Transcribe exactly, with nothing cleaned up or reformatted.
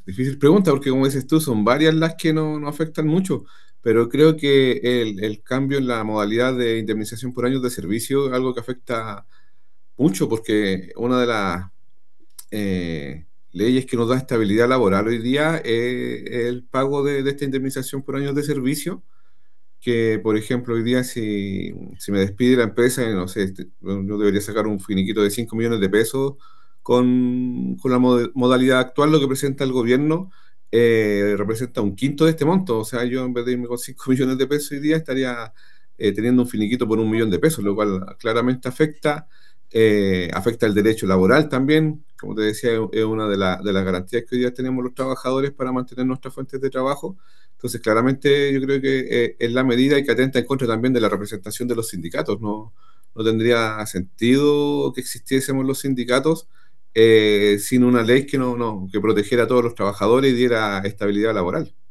Difícil pregunta, porque como dices tú, son varias las que no, no afectan mucho, pero creo que el, el cambio en la modalidad de indemnización por años de servicio es algo que afecta mucho, porque una de las eh, leyes que nos da estabilidad laboral hoy día es el pago de, de esta indemnización por años de servicio, que por ejemplo hoy día si, si me despide la empresa, no sé, este, yo debería sacar un finiquito de cinco millones de pesos con, con la mod- modalidad actual, lo que presenta el gobierno eh, representa un quinto de este monto, o sea, yo en vez de irme con cinco millones de pesos hoy día estaría eh, teniendo un finiquito por un millón de pesos, lo cual claramente afecta, eh, afecta el derecho laboral también, como te decía, es es una de, la- de las garantías que hoy día tenemos los trabajadores para mantener nuestras fuentes de trabajo. Entonces, claramente yo creo que eh, es la medida y que atenta en contra también de la representación de los sindicatos. No, no tendría sentido que existiésemos los sindicatos eh, sin una ley que, no, no, que protegiera a todos los trabajadores y diera estabilidad laboral.